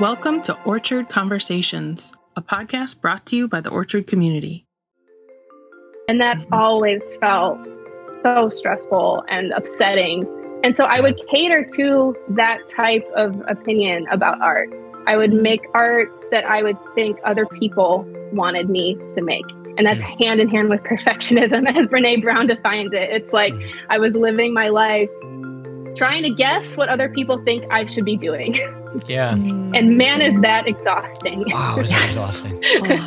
Welcome to Orchard Conversations, a podcast brought to you by the Orchard community. And that always felt so stressful and upsetting. And so I would cater to that type of opinion about art. I would make art that I would think other people wanted me to make. And that's hand in hand with perfectionism, as Brené Brown defines it. It's like I was living my life trying to guess what other people think I should be doing. Yeah. And man, is that exhausting. Wow, is that exhausting.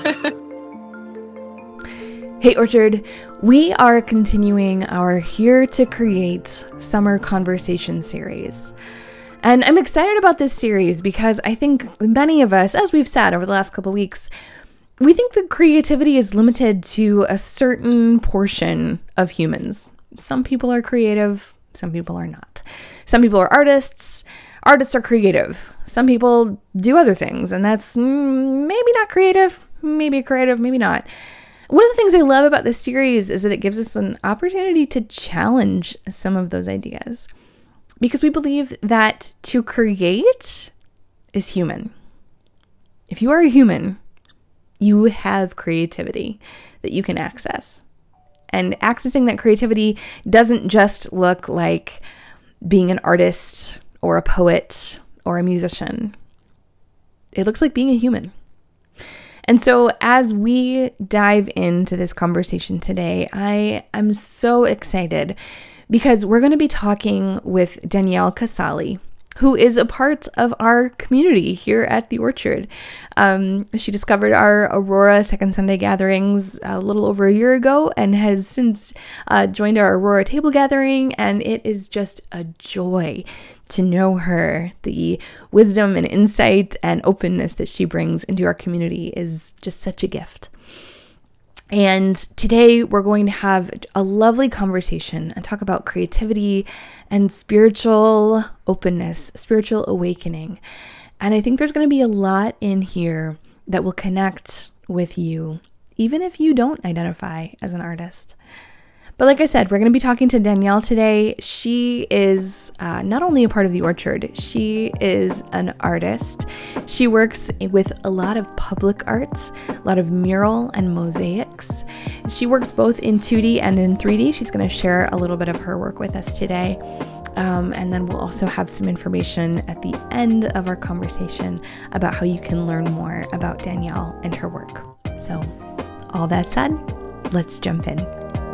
Hey Orchard, we are continuing our Here to Create Summer Conversation series. And I'm excited about this series because I think many of us, as we've said over the last couple of weeks, we think that creativity is limited to a certain portion of humans. Some people are creative, some people are not. Some people are artists. Artists are creative. Some people do other things, and that's maybe not creative, maybe creative, maybe not. One of the things I love about this series is that it gives us an opportunity to challenge some of those ideas, because we believe that to create is human. If you are a human, you have creativity that you can access. And accessing that creativity doesn't just look like being an artist or a poet or a musician. It looks like being a human. And so as we dive into this conversation today, I am so excited because we're going to be talking with Danielle Casali, who is a part of our community here at the Orchard. She discovered our Aurora Second Sunday gatherings a little over a year ago and has since joined our Aurora table gathering, and it is just a joy to know her. The wisdom and insight and openness that she brings into our community is just such a gift. And today we're going to have a lovely conversation and talk about creativity and spiritual openness, spiritual awakening. And I think there's going to be a lot in here that will connect with you, even if you don't identify as an artist. But like I said, we're going to be talking to Danielle today. She is not only a part of the Orchard, she is an artist. She works with a lot of public art, a lot of mural and mosaics. She works both in 2D and in 3D. She's going to share a little bit of her work with us today. And then we'll also have some information at the end of our conversation about how you can learn more about Danielle and her work. So all that said, let's jump in.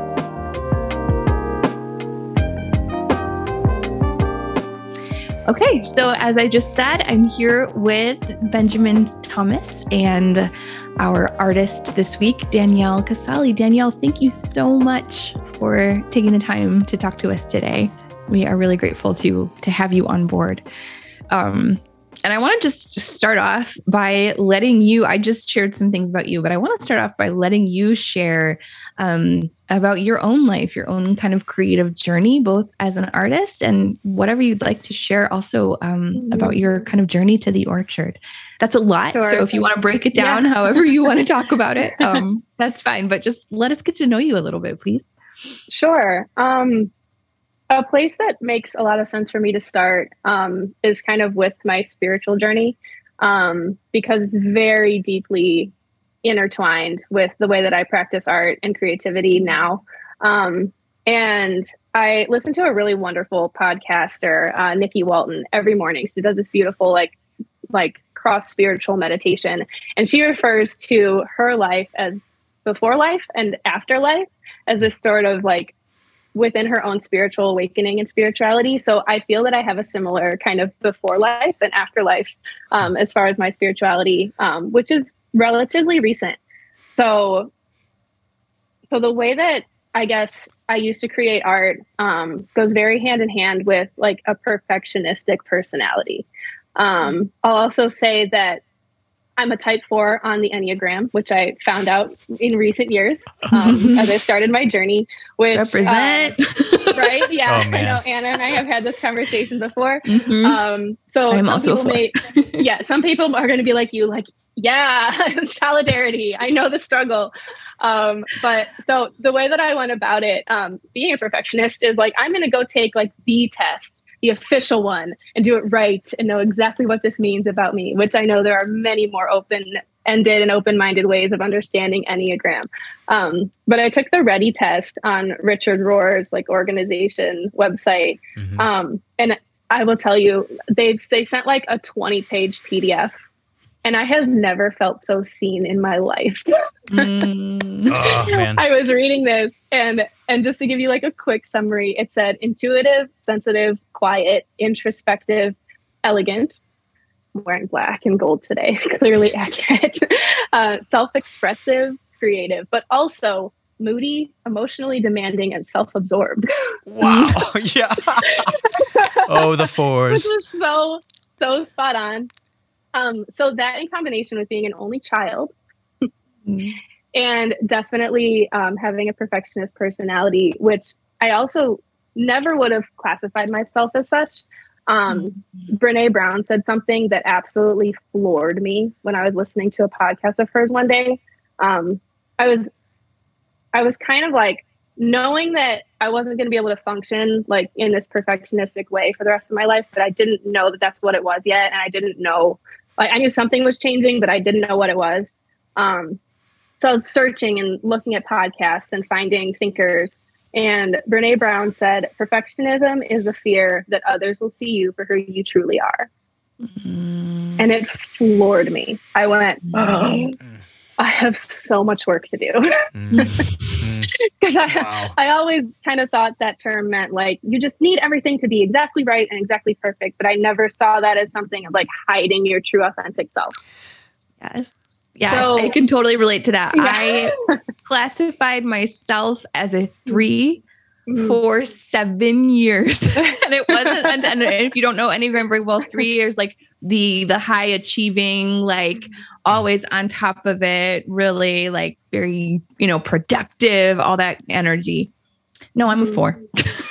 Okay, so as I just said, I'm here with Benjamin Thomas and our artist this week, Danielle Casali. Danielle, thank you so much for taking the time to talk to us today. We are really grateful to have you on board. And I want to just start off by letting you, I just shared some things about you, but I want to start off by letting you share about your own life, your own kind of creative journey, both as an artist and whatever you'd like to share also about your kind of journey to the Orchard. That's a lot. Sure. So if you want to break it down, however you want to talk about it, that's fine. But just let us get to know you a little bit, please. Sure. A place that makes a lot of sense for me to start is kind of with my spiritual journey, because it's very deeply intertwined with the way that I practice art and creativity now. And I listen to a really wonderful podcaster, Nikki Walton, every morning. She does this beautiful, like cross spiritual meditation. And she refers to her life as before life and after life as this sort of like within her own spiritual awakening and spirituality. So I feel that I have a similar kind of before life and afterlife as far as my spirituality, which is relatively recent. So the way that I guess I used to create art goes very hand in hand with like a perfectionistic personality. I'll also say that I'm a type 4 on the Enneagram, which I found out in recent years as I started my journey. Which represent, right? Yeah, Oh, I know Anna and I have had this conversation before. Mm-hmm. So I'm some also people some people are going to be like you, like, yeah, solidarity. I know the struggle. But so the way that I went about it, being a perfectionist is like, I'm going to go take like the test the official one and do it right and know exactly what this means about me, which I know there are many more open-ended and open-minded ways of understanding Enneagram. But I took the Ready test on Richard Rohr's like organization website. And I will tell you, they sent like a 20-page PDF. And I have never felt so seen in my life. Oh, man. I was reading this and just to give you like a quick summary, it said intuitive, sensitive, quiet, introspective, elegant. I'm wearing black and gold today, clearly accurate. Self-expressive, creative, but also moody, emotionally demanding, and self-absorbed. Wow. Yeah. Oh, the fours. Which was so spot on. So that in combination with being an only child and definitely having a perfectionist personality, which I also never would have classified myself as such. Brené Brown said something that absolutely floored me when I was listening to a podcast of hers one day. I was kind of like knowing that I wasn't going to be able to function like in this perfectionistic way for the rest of my life, but I didn't know that that's what it was yet. And I didn't know, like I knew something was changing, but I didn't know what it was. So I was searching and looking at podcasts and finding thinkers. And Brené Brown said, perfectionism is the fear that others will see you for who you truly are. And it floored me. I went, oh, I have so much work to do. Because I always kind of thought that term meant like, you just need everything to be exactly right and exactly perfect. But I never saw that as something of like hiding your true authentic self. Yes. Yes, so, I can totally relate to that. Yeah. I classified myself as a 3 for 7 years. And it wasn't, and if you don't know Enneagram very well, 3 is like the high achieving, like always on top of it, really like very, productive, all that energy. No, I'm a 4.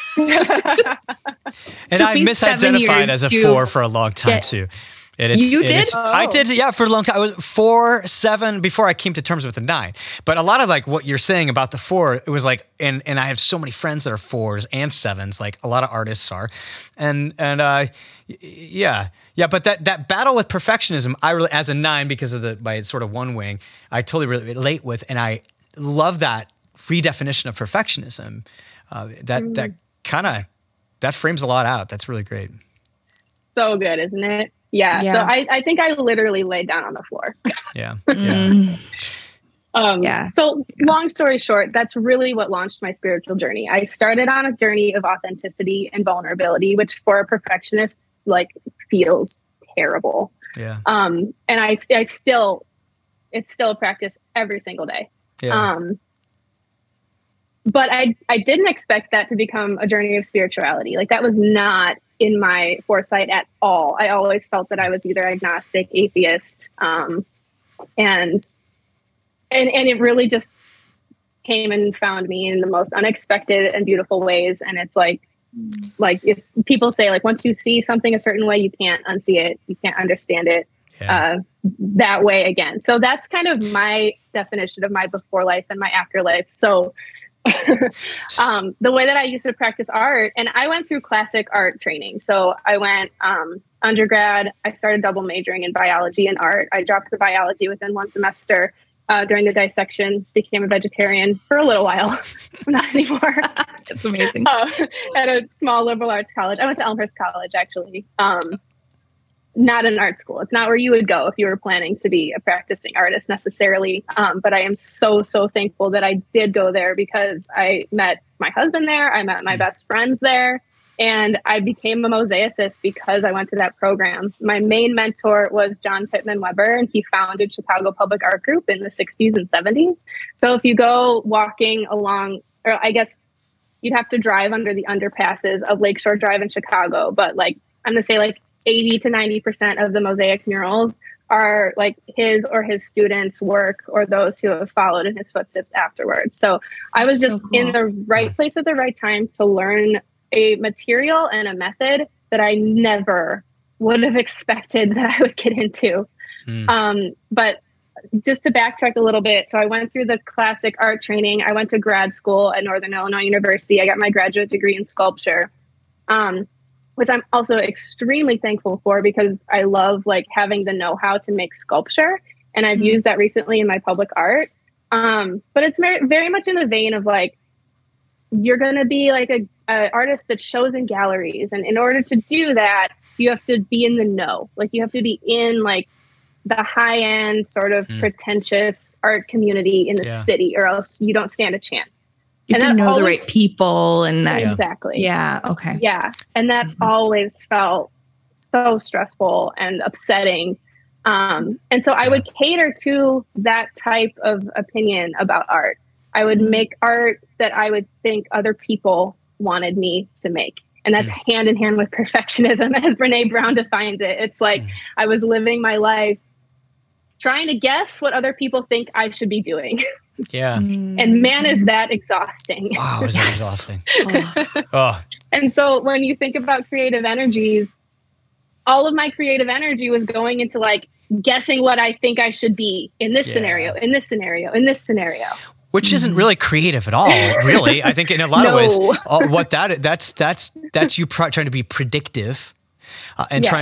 And I misidentified as a 4 for a long time too. You did? I did, yeah, for a long time. I was 4, 7 before I came to terms with the 9. But a lot of like what you're saying about the 4, it was like, and I have so many friends that are 4s and 7s, like a lot of artists are, and yeah. But that battle with perfectionism, I really, as a 9, because of my sort of one wing, I totally relate with, and I love that redefinition of perfectionism. That frames a lot out. That's really great. So good, isn't it? Yeah. So I think I literally laid down on the floor. Yeah. So long story short, that's really what launched my spiritual journey. I started on a journey of authenticity and vulnerability, which for a perfectionist, like feels terrible. Yeah. And it's still a practice every single day. Yeah. But I didn't expect that to become a journey of spirituality. Like that was not in my foresight at all. I always felt that I was either agnostic, atheist, and it really just came and found me in the most unexpected and beautiful ways. And it's like if people say like once you see something a certain way, you can't unsee it, you can't understand it that way again. So that's kind of my definition of my before life and my afterlife. So the way that I used to practice art, and I went through classic art training. So I went undergrad, I started double majoring in biology and art. I dropped the biology within one semester during the dissection, became a vegetarian for a little while, not anymore. That's amazing. At a small liberal arts college. I went to Elmhurst College, actually. Not an art school. It's not where you would go if you were planning to be a practicing artist necessarily. But I am so thankful that I did go there because I met my husband there. I met my best friends there. And I became a mosaicist because I went to that program. My main mentor was John Pittman Weber, and he founded Chicago Public Art Group in the 60s and 70s. So if you go walking along, or I guess you'd have to drive under the underpasses of Lakeshore Drive in Chicago. But like, I'm going to say like 80 to 90% of the mosaic murals are like his or his students' work or those who have followed in his footsteps afterwards. So I was just in the right place at the right time to learn a material and a method that I never would have expected that I would get into. But just to backtrack a little bit, so I went through the classic art training. I went to grad school at Northern Illinois University. I got my graduate degree in sculpture. which I'm also extremely thankful for because I love like having the know-how to make sculpture. And I've used that recently in my public art. But it's very, very much in the vein of like, you're going to be like a artist that shows in galleries. And in order to do that, you have to be in the know. Like you have to be in like the high end sort of pretentious art community in the city, or else you don't stand a chance. You have to know the right people and that. Exactly. Yeah. Okay. Yeah. And that always felt so stressful and upsetting. And so I would cater to that type of opinion about art. I would make art that I would think other people wanted me to make. And that's hand in hand with perfectionism, as Brene Brown defines it. It's like I was living my life trying to guess what other people think I should be doing. Yeah. And man, is that exhausting. Wow, is that exhausting? And so when you think about creative energies, all of my creative energy was going into like guessing what I think I should be in this scenario, in this scenario, in this scenario. Which isn't really creative at all, really. I think in a lot of ways, what that's you trying to be predictive and trying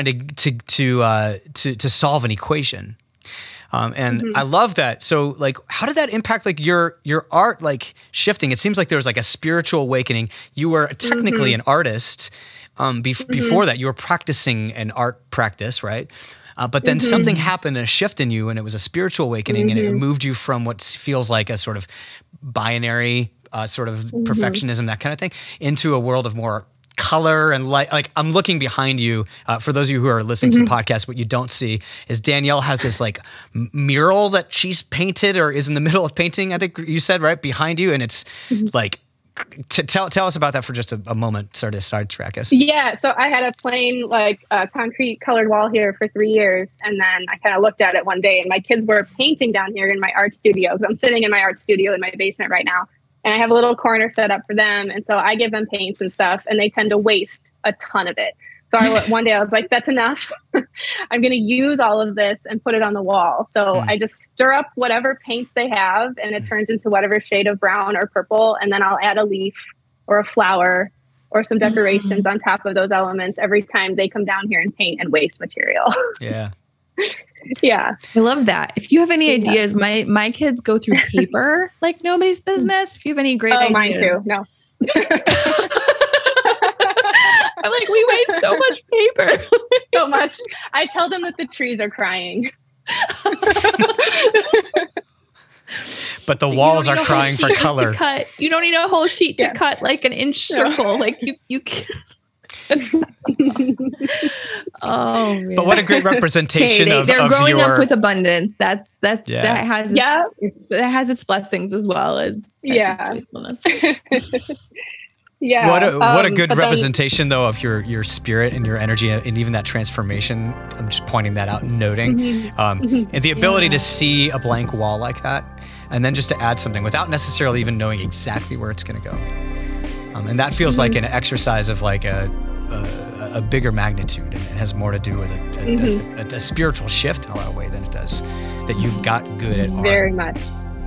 to solve an equation. And I love that. So like, how did that impact like your art, like shifting? It seems like there was like a spiritual awakening. You were technically an artist. Before that, you were practicing an art practice, right? But then something happened, a shift in you, and it was a spiritual awakening, and it moved you from what feels like a sort of binary sort of perfectionism, that kind of thing, into a world of more color and light. Like I'm looking behind you. For those of you who are listening to the podcast, what you don't see is Danielle has this like mural that she's painted or is in the middle of painting, I think you said, right, behind you, and it's like, tell us about that for just a moment, sort of sidetrack us. Yeah, so I had a plain like concrete colored wall here for 3 years, and then I kind of looked at it one day, and my kids were painting down here in my art studio. I'm sitting in my art studio in my basement right now, and I have a little corner set up for them, and so I give them paints and stuff, and they tend to waste a ton of it. So one day I was like, that's enough. I'm going to use all of this and put it on the wall. So I just stir up whatever paints they have, and it turns into whatever shade of brown or purple. And then I'll add a leaf or a flower or some decorations on top of those elements every time they come down here and paint and waste material. Yeah. Yeah. I love that. If you have any ideas, my kids go through paper like nobody's business. If you have any great ideas. Mine too. No. I'm like, we waste so much paper. So much. I tell them that the trees are crying. But the walls are crying for color. You don't need a whole sheet to cut like an inch circle. Like you can. Oh, man. But what a great representation they're growing up with abundance. That has its blessings as well as its faithfulness. Yeah. What a good representation though of your spirit and your energy and even that transformation. I'm just pointing that out and noting. And the ability to see a blank wall like that and then just to add something without necessarily even knowing exactly where it's going to go. And that feels like an exercise of like a bigger magnitude, and it has more to do with a spiritual shift in a lot of ways than it does that you got good at art. Very much.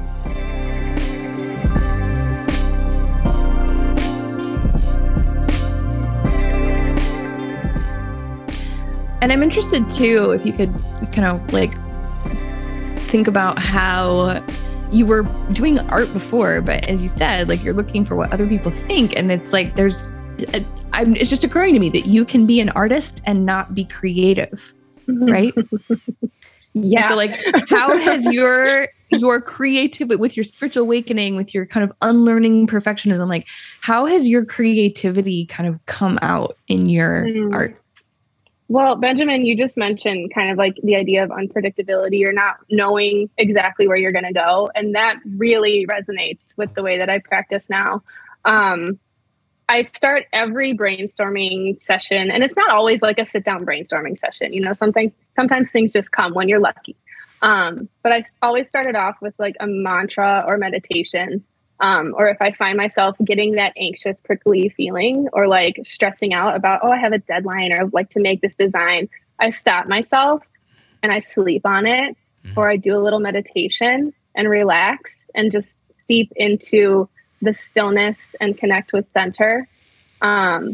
And I'm interested too, if you could kind of like think about how you were doing art before, but as you said, like you're looking for what other people think. And it's like, it's just occurring to me that you can be an artist and not be creative, right? Yeah. And so like, how has your creativity with your spiritual awakening, with your kind of unlearning perfectionism, like how has your creativity kind of come out in your art? Well, Benjamin, you just mentioned kind of like the idea of unpredictability or not knowing exactly where you're going to go. And that really resonates with the way that I practice now. I start every brainstorming session, and it's not always like a sit down brainstorming session. You know, sometimes things just come when you're lucky. But I always started off with like a mantra or meditation. Or if I find myself getting that anxious, prickly feeling or like stressing out about, I have a deadline or I'd like to make this design, I stop myself and I sleep on it, or I do a little meditation and relax and just seep into the stillness and connect with center. And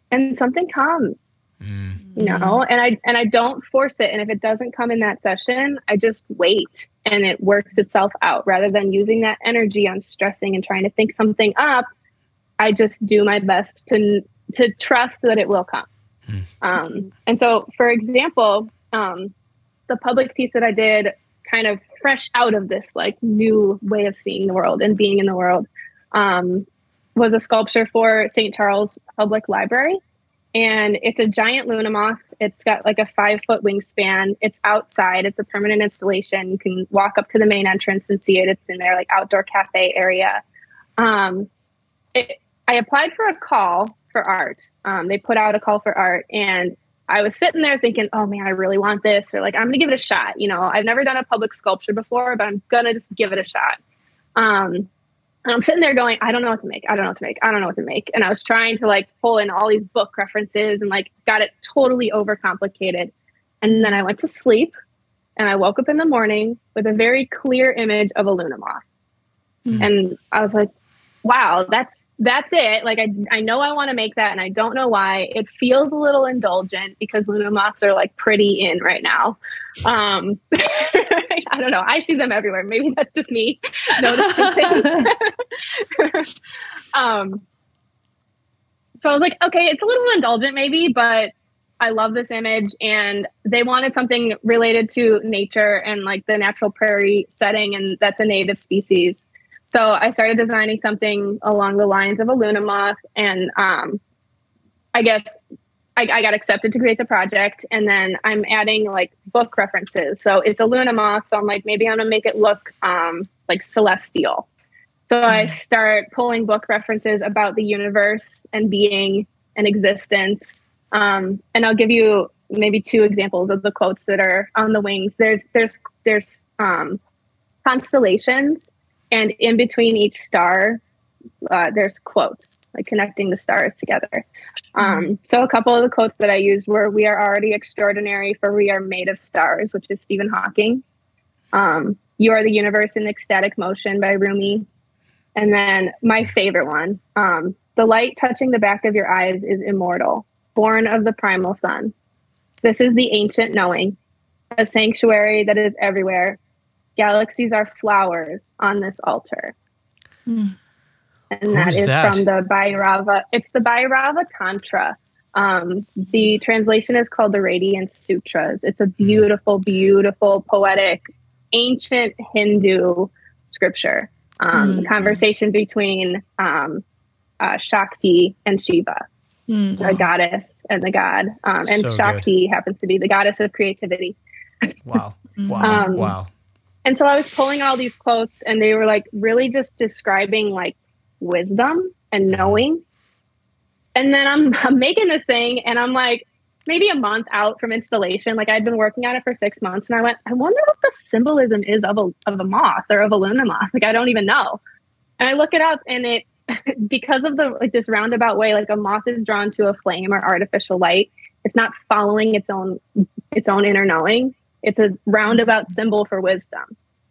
and something comes. You know, and I don't force it. And if it doesn't come in that session, I just wait and it works itself out rather than using that energy on stressing and trying to think something up. I just do my best to trust that it will come. And so, for example, the public piece that I did kind of fresh out of this like new way of seeing the world and being in the world was a sculpture for St. Charles Public Library. And it's a giant Luna moth. It's got like a 5-foot wingspan. It's outside. It's a permanent installation. You can walk up to the main entrance and see it. It's in their like outdoor cafe area. I applied for a call for art. They put out a call for art, and I was sitting there thinking, oh man, I really want this. Or like, I'm going to give it a shot. You know, I've never done a public sculpture before, but I'm going to just give it a shot. And I'm sitting there going, I don't know what to make. I don't know what to make. I don't know what to make. And I was trying to like pull in all these book references and like got it totally overcomplicated. And then I went to sleep and I woke up in the morning with a very clear image of a Luna moth. And I was like, wow, that's it. Like, I know I want to make that and I don't know why. It feels a little indulgent because Luna moths are like pretty in right now. I don't know. I see them everywhere. Maybe that's just me noticing things. So I was like, okay, it's a little indulgent maybe, but I love this image. And they wanted something related to nature and like the natural prairie setting. And that's a native species. So I started designing something along the lines of a Luna moth. And I guess I got accepted to create the project, and then I'm adding like book references. So it's a Luna moth. So I'm like, maybe I'm gonna make it look like celestial. So I start pulling book references about the universe and being and existence. And I'll give you maybe 2 examples of the quotes that are on the wings. There's constellations, and in between each star, there's quotes like connecting the stars together. So a couple of the quotes that I used were, "We are already extraordinary, for we are made of stars," which is Stephen Hawking. "You are the universe in ecstatic motion" by Rumi. And then my favorite one, "The light touching the back of your eyes is immortal, born of the primal sun. This is the ancient knowing, a sanctuary that is everywhere. Galaxies are flowers on this altar." And that is from the Bhairava. It's the Bhairava Tantra. The translation is called the Radiance Sutras. It's a beautiful, beautiful, poetic, ancient Hindu scripture. Conversation between Shakti and Shiva, the goddess and the god. And so Shakti happens to be the goddess of creativity. Wow. Wow. And so I was pulling all these quotes, and they were like really just describing like wisdom and knowing. And then I'm making this thing, and I'm like maybe a month out from installation. Like I'd been working on it for 6 months, and I went, I wonder what the symbolism is of a moth or of a Luna moth. Like I don't even know. And I look it up, and it because of the like this roundabout way, like a moth is drawn to a flame or artificial light. It's not following its own inner knowing. It's a roundabout symbol for wisdom.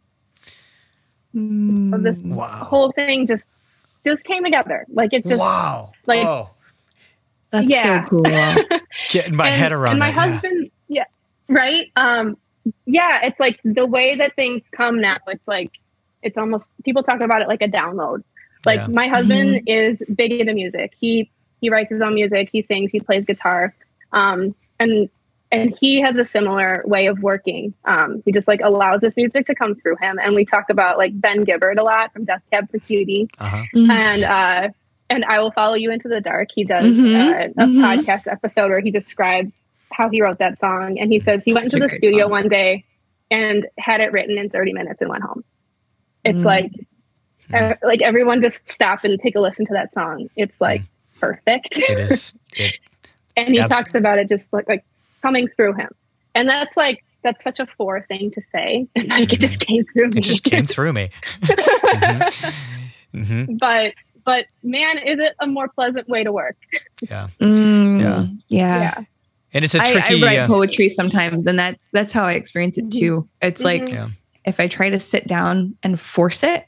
So this whole thing just came together. Like it just like that's so cool. Getting my head around and my that. husband, right. It's like the way that things come now. It's like it's almost, people talk about it like a download. Like my husband is big into music. He writes his own music. He sings. He plays guitar. And he has a similar way of working. He just like allows this music to come through him. And we talk about like Ben Gibbard a lot from Death Cab for Cutie. And I Will Follow You Into the Dark. He does a podcast episode where he describes how he wrote that song. And he says he went into the studio one day and had it written in 30 minutes and went home. It's like everyone just stop and take a listen to that song. It's like perfect. It is. And he talks about it just like coming through him. And that's such a Four thing to say. It's like it just came through me. It just came through me. But man, is it a more pleasant way to work? Yeah. Yeah. And it's a tricky. I write poetry sometimes, and that's how I experience it too. It's like if I try to sit down and force it,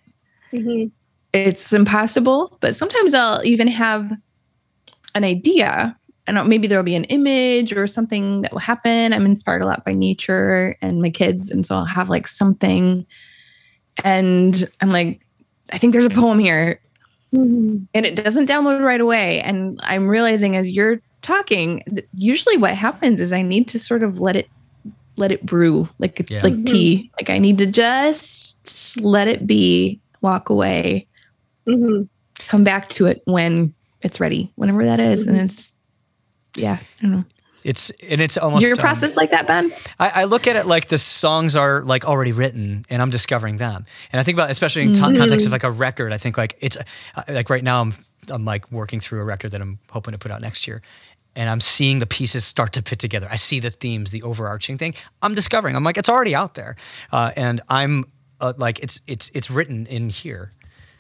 it's impossible. But sometimes I'll even have an idea, I don't know, maybe there'll be an image or something that will happen. I'm inspired a lot by nature and my kids. And so I'll have like something and I'm like, I think there's a poem here. And it doesn't download right away. And I'm realizing as you're talking, usually what happens is I need to sort of let it brew like tea. Like I need to just let it be, walk away, come back to it when it's ready, whenever that is. And it's, I don't know. It's almost your process like that, Ben. I look at it like the songs are like already written and I'm discovering them. And I think about, especially in context of like a record, I think like it's like right now I'm like working through a record that I'm hoping to put out next year. And I'm seeing the pieces start to fit together. I see the themes, the overarching thing. I'm discovering. I'm like, it's already out there, and I'm like, it's written in here,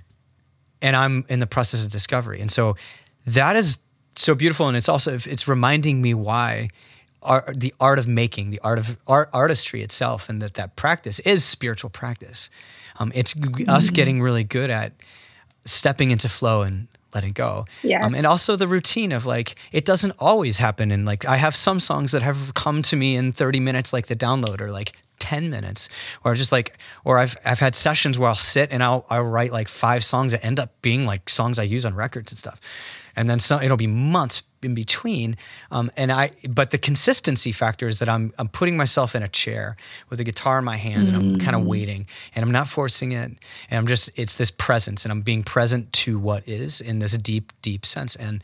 and I'm in the process of discovery. And so that is so beautiful, and it's reminding me why the art of making, the art of artistry itself, and that practice is spiritual practice. It's us getting really good at stepping into flow and letting go. Yeah. And also the routine of like, it doesn't always happen. And like, I have some songs that have come to me in 30 minutes, like the download, or like 10 minutes, or just like, or I've had sessions where I'll sit and I'll write like 5 songs that end up being like songs I use on records and stuff. And then it'll be months in between. But the consistency factor is that I'm putting myself in a chair with a guitar in my hand and I'm kind of waiting and I'm not forcing it. And it's this presence and I'm being present to what is in this deep, deep sense. And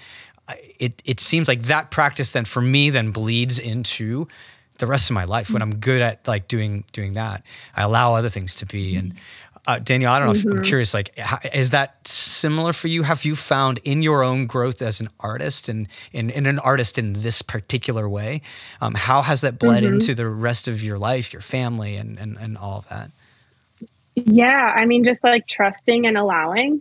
it seems like that practice then for me then bleeds into the rest of my life. When I'm good at like doing that, I allow other things to be. And Danielle, I don't know if I'm curious, like, is that similar for you? Have you found in your own growth as an artist and in an artist in this particular way, how has that bled into the rest of your life, your family, and all of that? Yeah. I mean, just like trusting and allowing.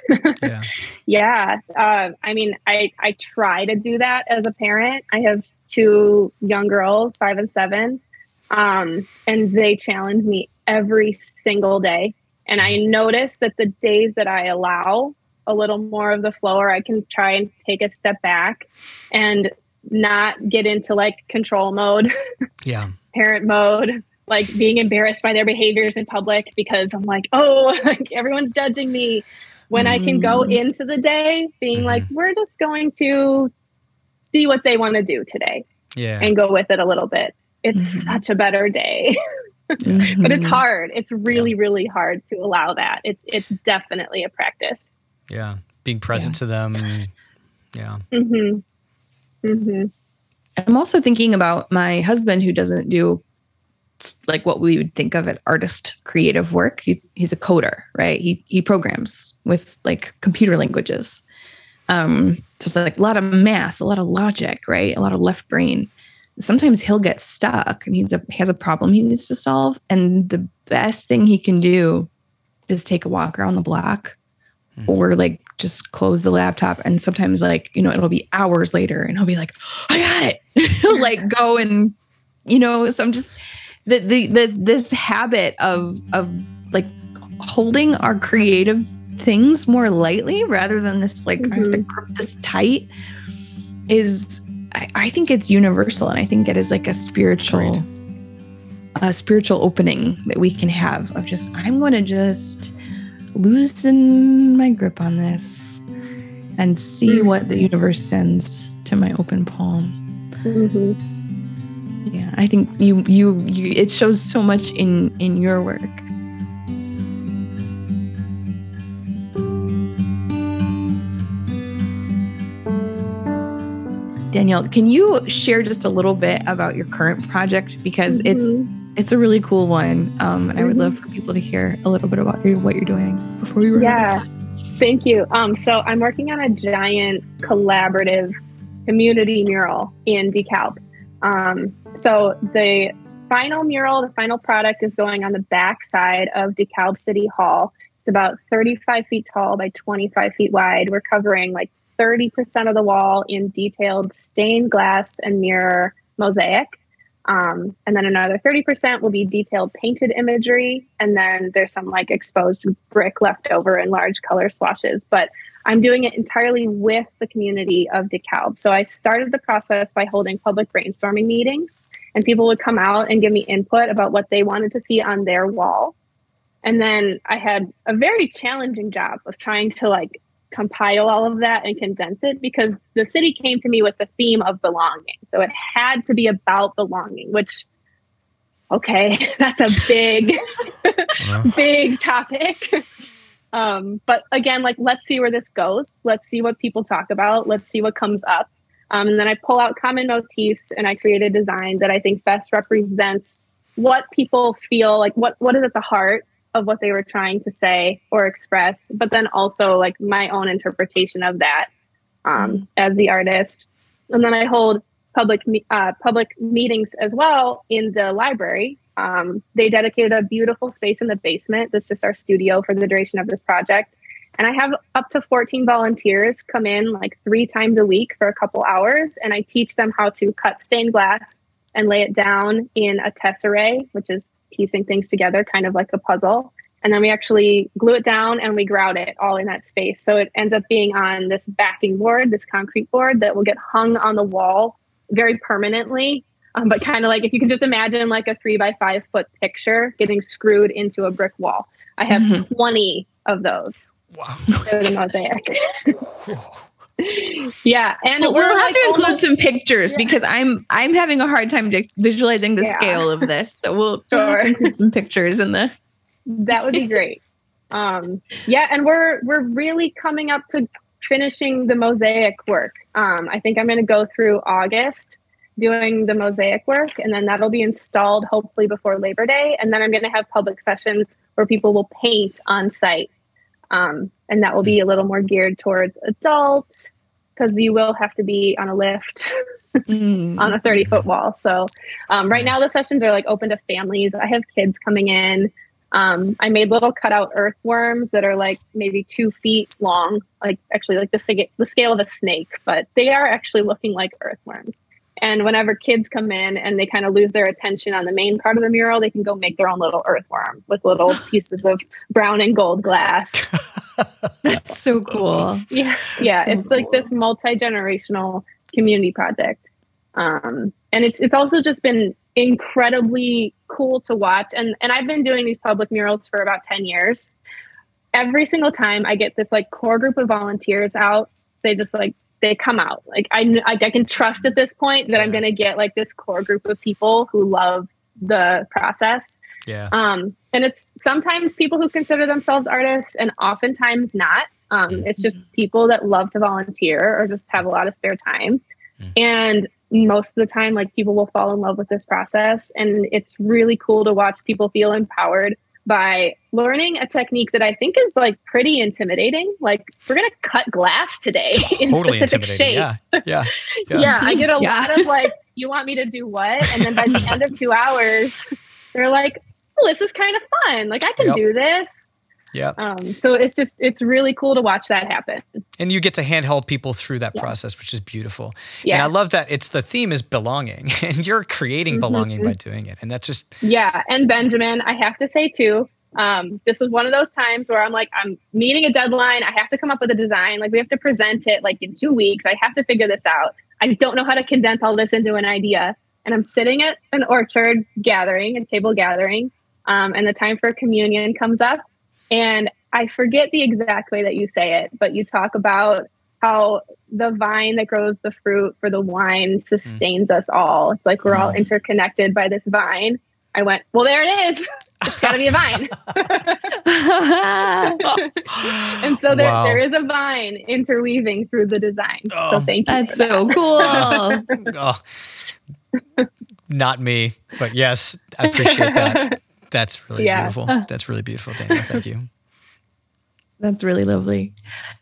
I mean, I try to do that as a parent. I have 2 young girls, 5 and 7. And they challenge me every single day. And I notice that the days that I allow a little more of the flow, or I can try and take a step back and not get into like control mode, parent mode, like being embarrassed by their behaviors in public because I'm like, oh, like everyone's judging me. When I can go into the day being like, we're just going to see what they want to do today and go with it a little bit. It's such a better day. But it's hard. It's really, really hard to allow that. It's definitely a practice. Yeah. Being present to them. I'm also thinking about my husband who doesn't do like what we would think of as artist creative work. He's a coder, right? He programs with like computer languages. So it's like a lot of math, a lot of logic, right? A lot of left brain. Sometimes he'll get stuck and he has a problem he needs to solve. And the best thing he can do is take a walk around the block or like just close the laptop. And sometimes like, it'll be hours later and he'll be like, I got it. He'll like go and, so I'm just this habit of like holding our creative things more lightly rather than this, like I have to grip this tight is, I think it's universal, and I think it is like a spiritual opening that we can have of just, I'm going to just loosen my grip on this and see what the universe sends to my open palm. Yeah, I think you it shows so much in your work. Danielle, can you share just a little bit about your current project? Because it's a really cool one. And I would love for people to hear a little bit about what you're doing before we Yeah, thank you. So I'm working on a giant collaborative community mural in DeKalb. So the final product is going on the back side of DeKalb City Hall. It's about 35 feet tall by 25 feet wide. We're covering like 30% of the wall in detailed stained glass and mirror mosaic. And then another 30% will be detailed painted imagery. And then there's some like exposed brick left over in large color swatches. But I'm doing it entirely with the community of DeKalb. So I started the process by holding public brainstorming meetings, and people would come out and give me input about what they wanted to see on their wall. And then I had a very challenging job of trying to like compile all of that and condense it, because the city came to me with the theme of belonging. So it had to be about belonging, which, okay, that's a big, big topic. But again, like, let's see where this goes. Let's see what people talk about. Let's see what comes up. And then I pull out common motifs and I create a design that I think best represents what people feel like, what is at the heart of what they were trying to say or express, but then also like my own interpretation of that as the artist. And then I hold public meetings as well in the library. They dedicated a beautiful space in the basement. That's just our studio for the duration of this project. And I have up to 14 volunteers come in like 3 times a week for a couple hours. And I teach them how to cut stained glass and lay it down in a tesserae, which is piecing things together, kind of like a puzzle. And then we actually glue it down and we grout it all in that space. So it ends up being on this backing board, this concrete board that will get hung on the wall very permanently. But kind of like, if you can just imagine like a 3x5 foot picture getting screwed into a brick wall. I have 20 of those. Wow. For the mosaic. Yeah, and we'll have to include some pictures because I'm having a hard time visualizing the scale of this. So we'll have to include some pictures in the. That would be great. Yeah, and we're really coming up to finishing the mosaic work. I think I'm going to go through August doing the mosaic work, and then that'll be installed hopefully before Labor Day. And then I'm going to have public sessions where people will paint on site. And that will be a little more geared towards adult, because you will have to be on a lift on a 30-foot wall. So right now the sessions are like open to families. I have kids coming in. I made little cutout earthworms that are like maybe 2 feet long, like actually like the scale of a snake, but they are actually looking like earthworms. And whenever kids come in and they kind of lose their attention on the main part of the mural, they can go make their own little earthworm with little pieces of brown and gold glass. That's so cool. Yeah. It's like this multi-generational community project. And it's also just been incredibly cool to watch. And I've been doing these public murals for about 10 years. Every single time I get this like core group of volunteers out, they come out. Like I can trust at this point that I'm going to get like this core group of people who love the process. Yeah. And it's sometimes people who consider themselves artists and oftentimes not. It's just people that love to volunteer or just have a lot of spare time. And most of the time, like, people will fall in love with this process. And it's really cool to watch people feel empowered by learning a technique that I think is like pretty intimidating. Like, we're going to cut glass today in specific shapes. Yeah. I get a lot of like, you want me to do what? And then by the end of 2 hours, they're like, oh, this is kind of fun. Like, I can do this. Yeah. So it's really cool to watch that happen. And you get to handhold people through that process, which is beautiful. Yeah. And I love that the theme is belonging, and you're creating belonging by doing it. And that's just. Yeah. And Benjamin, I have to say too, this was one of those times where I'm like, I'm meeting a deadline. I have to come up with a design. Like, we have to present it like in 2 weeks. I have to figure this out. I don't know how to condense all this into an idea. And I'm sitting at an orchard gathering, a table gathering. And the time for communion comes up. And I forget the exact way that you say it, but you talk about how the vine that grows the fruit for the wine sustains us all. It's like we're all interconnected by this vine. I went, well, there it is. It's got to be a vine. And so there is a vine interweaving through the design. So thank you. That's so cool. Not me, but yes, I appreciate that. That's really beautiful. That's really beautiful, Daniel. Thank you. That's really lovely.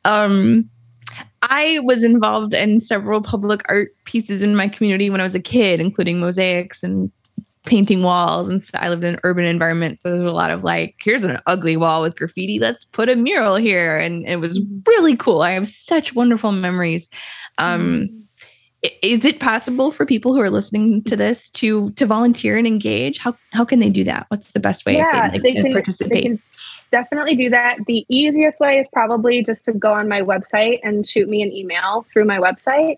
I was involved in several public art pieces in my community when I was a kid, including mosaics and painting walls and stuff. I lived in an urban environment, so there's a lot of like, here's an ugly wall with graffiti. Let's put a mural here. And it was really cool. I have such wonderful memories. Is it possible for people who are listening to this to volunteer and engage? How can they do that? What's the best way of they can participate? definitely do that. The easiest way is probably just to go on my website and shoot me an email through my website.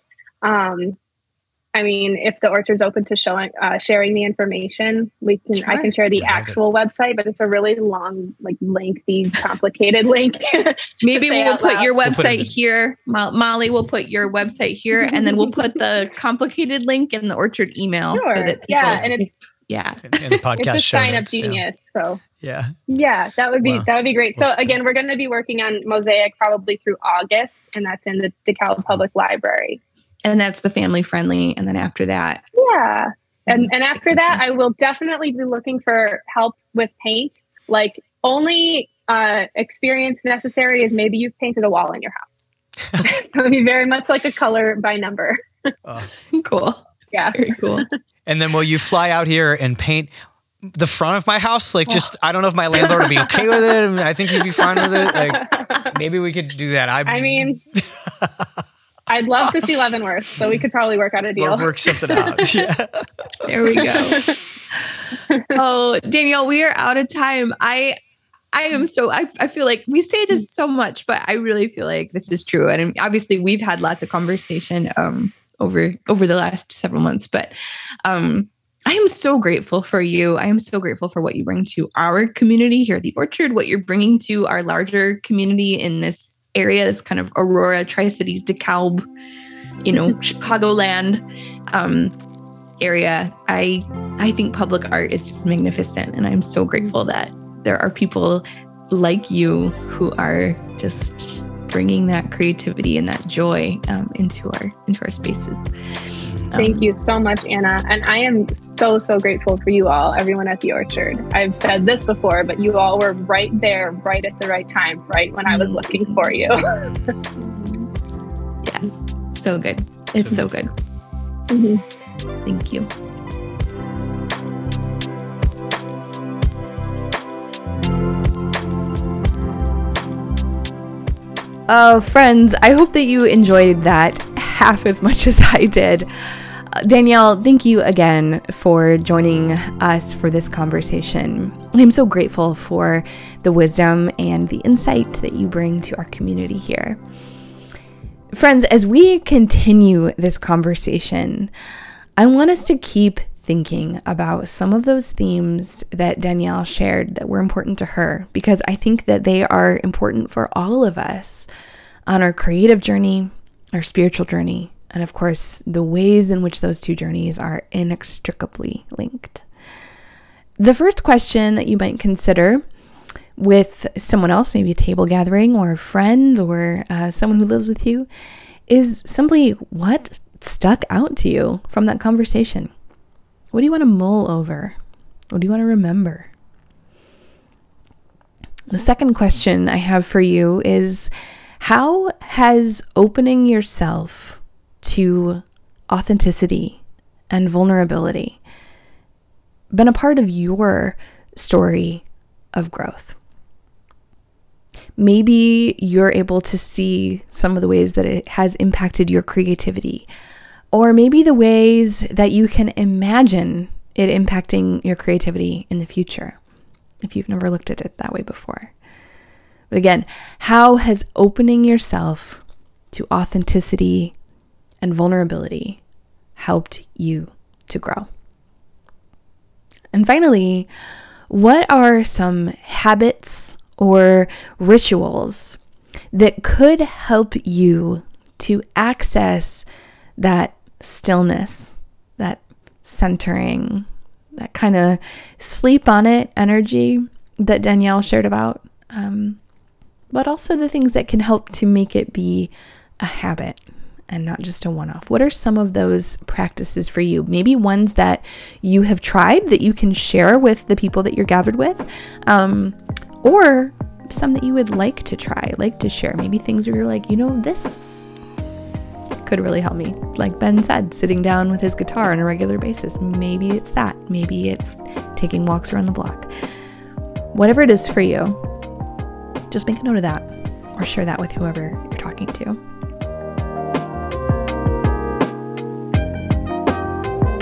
I mean, if the Orchard's open to sharing the information, Sure. I can share the actual website, but it's a really long, like lengthy, complicated link. Maybe we'll put your website here. Molly will put your website here, and then we'll put the complicated link in the Orchard email Sure. so that people, and it's in the podcast it's a sign up notes, genius. So yeah, that would be great. So again, we're going to be working on Mosaic probably through August, and that's in the DeKalb Public Library. And that's the family friendly. And then after that. Yeah. And after that, I will definitely be looking for help with paint. Like, only experience necessary is maybe you've painted a wall in your house. So it'd be very much like a color by number. Cool. Yeah. Very cool. And then will you fly out here and paint the front of my house? Like, just, I don't know if my landlord would be okay with it. I think he'd be fine with it. Like, maybe we could do that. I mean... I'd love to see Leavenworth, so we could probably work out a deal. We'll work something out. Yeah. There we go. Oh, Danielle, we are out of time. I feel like we say this so much, but I really feel like this is true. And obviously we've had lots of conversation over the last several months, but I am so grateful for you. I am so grateful for what you bring to our community here at the Orchard, what you're bringing to our larger community in this area, this kind of Aurora, Tri-Cities, DeKalb, Chicagoland area. I think public art is just magnificent, and I'm so grateful that there are people like you who are just bringing that creativity and that joy into our spaces. Thank you so much, Anna. And I am so grateful for you all, everyone at the Orchard. I've said this before, but you all were right there, right at the right time, right when I was looking for you. Yes. So good. It's so good. Mm-hmm. Thank you. Friends, I hope that you enjoyed that half as much as I did. Danielle, thank you again for joining us for this conversation. I'm so grateful for the wisdom and the insight that you bring to our community here. Friends, as we continue this conversation, I want us to keep thinking about some of those themes that Danielle shared that were important to her, because I think that they are important for all of us on our creative journey, our spiritual journey, and of course, the ways in which those two journeys are inextricably linked. The first question that you might consider with someone else, maybe a table gathering or a friend or someone who lives with you, is simply, what stuck out to you from that conversation? What do you want to mull over? What do you want to remember? The second question I have for you is, how has opening yourself to authenticity and vulnerability been a part of your story of growth? Maybe you're able to see some of the ways that it has impacted your creativity, or maybe the ways that you can imagine it impacting your creativity in the future, if you've never looked at it that way before. But again, how has opening yourself to authenticity and vulnerability helped you to grow? And finally, what are some habits or rituals that could help you to access that stillness, that centering, that kind of sleep on it energy that Danielle shared about, but also the things that can help to make it be a habit and not just a one-off? What are some of those practices for you? Maybe ones that you have tried that you can share with the people that you're gathered with, or some that you would like to try, like to share. Maybe things where you're like, this could really help me. Like Ben said, sitting down with his guitar on a regular basis. Maybe it's that. Maybe it's taking walks around the block. Whatever it is for you, just make a note of that or share that with whoever you're talking to.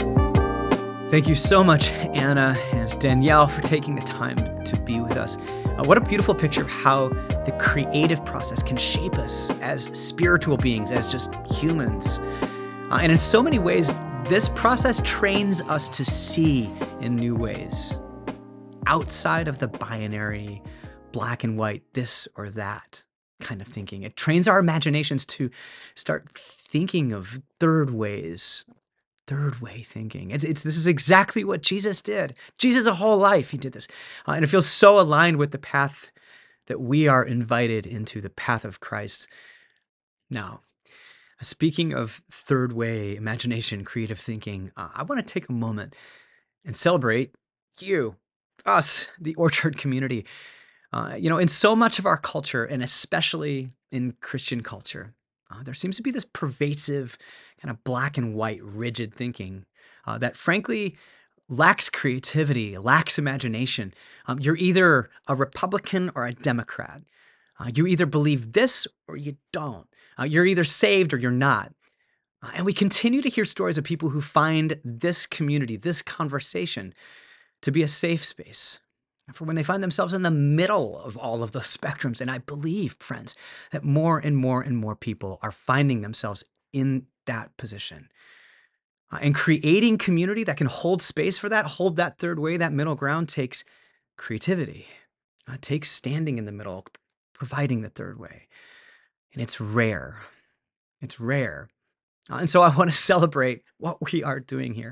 Thank you so much, Anna and Danielle, for taking the time to be with us. What a beautiful picture of how the creative process can shape us as spiritual beings, as just humans. And in so many ways, this process trains us to see in new ways, outside of the binary, black and white, this or that kind of thinking. It trains our imaginations to start thinking of third ways, third way thinking. This is exactly what Jesus did. Jesus' whole life, he did this. And it feels so aligned with the path that we are invited into, the path of Christ. Now, speaking of third way imagination, creative thinking, I want to take a moment and celebrate you, us, the Orchard community. In so much of our culture, and especially in Christian culture, there seems to be this pervasive kind of black and white, rigid thinking that frankly lacks creativity, lacks imagination. You're either a Republican or a Democrat. You either believe this or you don't. You're either saved or you're not. And we continue to hear stories of people who find this community, this conversation, to be a safe space for when they find themselves in the middle of all of those spectrums. And I believe, friends, that more and more and more people are finding themselves in that position. And creating community that can hold space for that, hold that third way, that middle ground, takes creativity. It takes standing in the middle, providing the third way. And it's rare. It's rare. And so I want to celebrate what we are doing here.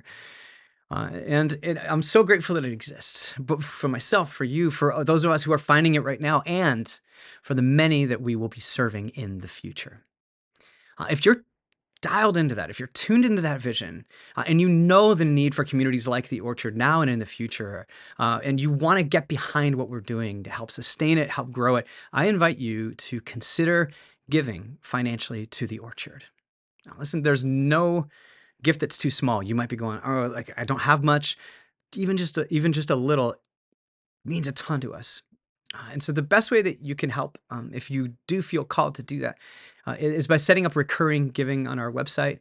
I'm so grateful that it exists, but for myself, for you, for those of us who are finding it right now, and for the many that we will be serving in the future. If you're dialed into that, if you're tuned into that vision, and you know the need for communities like the Orchard now and in the future, and you want to get behind what we're doing to help sustain it, help grow it, I invite you to consider giving financially to the Orchard. Now, listen, there's no gift that's too small. You might be going, oh, like I don't have much. Even just a little means a ton to us. And so the best way that you can help, if you do feel called to do that, is by setting up recurring giving on our website,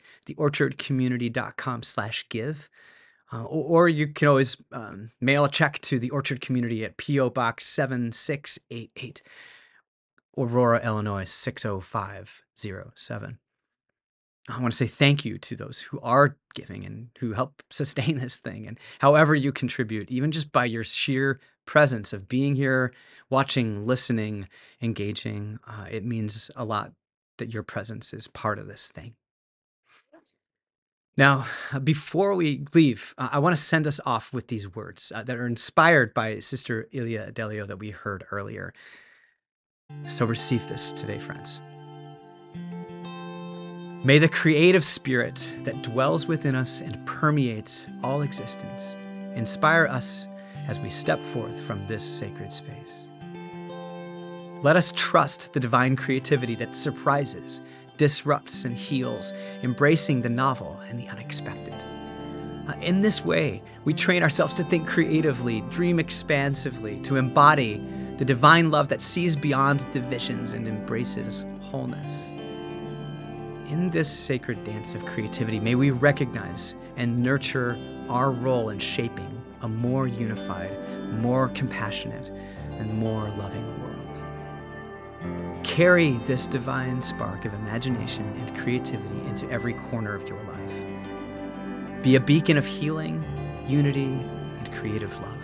theorchardcommunity.com/give. Or you can always mail a check to the Orchard Community at P.O. Box 7688, Aurora, Illinois 60507. I want to say thank you to those who are giving and who help sustain this thing. And however you contribute, even just by your sheer presence of being here, watching, listening, engaging, it means a lot that your presence is part of this thing. Now, before we leave, I want to send us off with these words that are inspired by Sister Ilia Adelio that we heard earlier. So receive this today, friends. May the creative spirit that dwells within us and permeates all existence inspire us as we step forth from this sacred space. Let us trust the divine creativity that surprises, disrupts, and heals, embracing the novel and the unexpected. In this way, we train ourselves to think creatively, dream expansively, to embody the divine love that sees beyond divisions and embraces wholeness. In this sacred dance of creativity, may we recognize and nurture our role in shaping a more unified, more compassionate, and more loving world. Carry this divine spark of imagination and creativity into every corner of your life. Be a beacon of healing, unity, and creative love.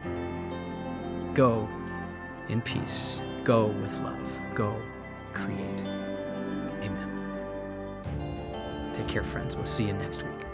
Go in peace. Go with love. Go create. Amen. Take care, friends. We'll see you next week.